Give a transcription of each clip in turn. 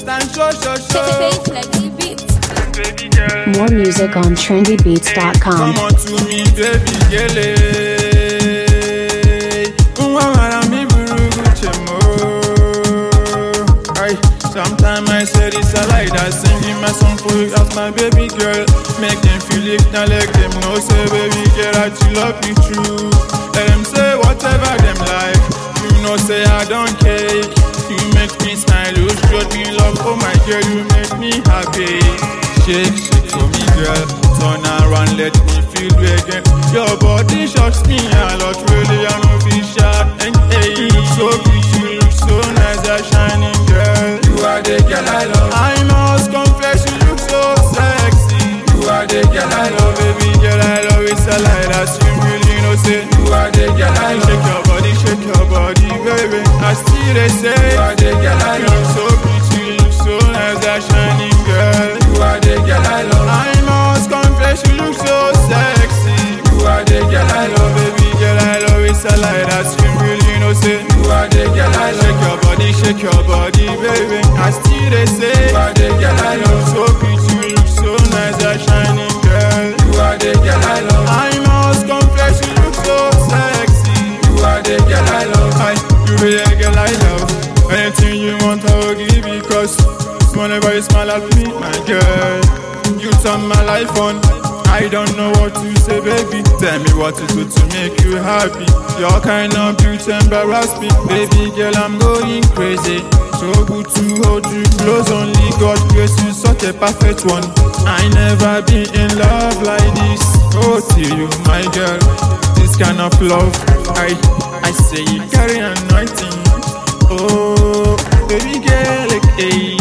and show. Baby girl. More music on trendybeats.com. Come on to me, baby girl. Sometimes I say it's a lie that singing my song for you as my baby girl. Make them feel it, now let them know, say baby girl that you love me true. Let them say whatever them like, you know say I don't care. You make me smile, you showed me love, oh my girl, you make me happy. Shake, shake for me girl, turn around, let me feel you again. Your body shocks me a lot, really I know be sharp. And hey, you look so pretty, you look so nice, you're shining girl. You are the girl I love. I must confess, you look so sexy. You are the girl I love, baby girl I love. It's a lie that you really know, say you are the girl I love. Shake your body, baby. I still they say you are the girl I love. You look so pretty, you look so nice, you're shining girl. You are the girl I love. I must confess, you look so sexy. You are the girl I love, baby girl I love. It's a lie that you really know, say you are the girl I love. Shake your body, baby. I still they say you are the girl I love. So pretty, you look so nice, you're shining girl. You are the girl I love. I must confess, you look so sexy. You are the girl I love. You be the girl I love. Anything you want, I will give you. Cause whenever you smile at me, my girl, you turn my life on. I don't know what to say, baby. Tell me what to do to make you happy. Your kind of beauty embarrass me. Baby girl, I'm going crazy. So good to hold you close. Only God grace you, such a perfect one. I never been in love like this. Oh, to you, my girl, this kind of love, I say you carry anointing. Oh, baby girl, hey,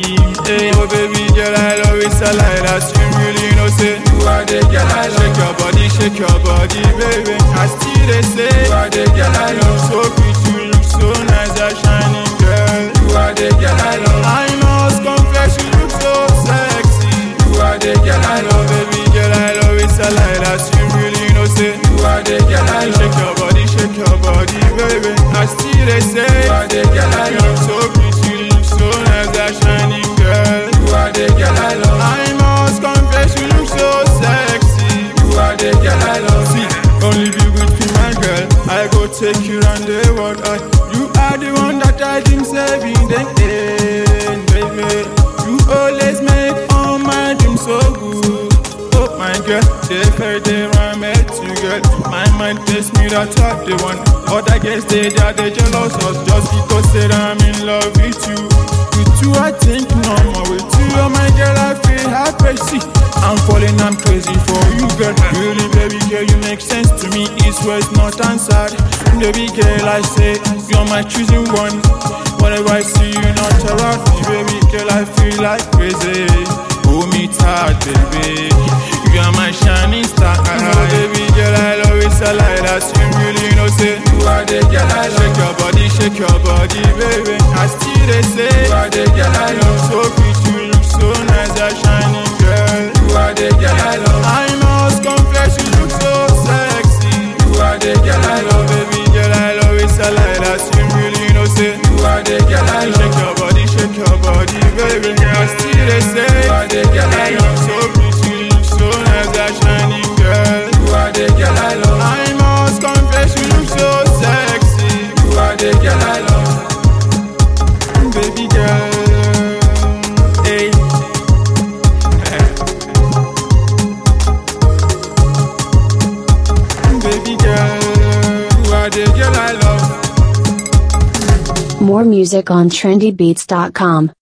oh baby girl, I love it's a lie that you really know, say you are the girl I love. Shake your body, baby. I still they say you are the girl I love. So pretty, you look so nice, you're shining girl. You are the girl I love. I must confess, you look so sexy. You are the girl I love, baby girl I love. It's a lie that you really know, say you are the girl I love. Shake your body, baby. I still they say you are the girl I love. You look so pretty, you look so nice, you're shining girl. You are the girl I love. I must confess, you look so sexy. You are the girl I love. See, only be good for my girl. I go take you round the world. You are the one that I dream saving the end, baby. You always make all my dreams so good. Oh my girl, they heard they want me to girl. My mind tells me that I'm the one. Other girls they jealous us just because they I'm in love with you. With you I think no more. With you, oh my girl, I feel happy. See, I'm falling, I'm crazy for you, girl. Really, baby girl, you make sense to me. East, west, north and south. Baby girl, I say you're my choosing one. Whenever I see you not around me, baby girl, I feel like crazy. Hold me tight, baby. You are my shining star. Oh, baby girl, I love it's a lie that you really know, say you are the girl I love. Shake your body, baby. I still they say you are the girl I love. So pretty, you look so nice, you're shining girl. You are the girl I love. I must confess, you look so sexy. You are the girl I love, baby girl I love. It's a lie that you really know, say you are the girl I love. Shake your body, baby. I still they say you are the girl I love. So pretty, you look so nice, you're shining girl. You are the girl I love. I must confess, you look so sexy. You are the girl I love, baby girl. Hey, baby girl, you are the girl I love. More music on trendybeats.com.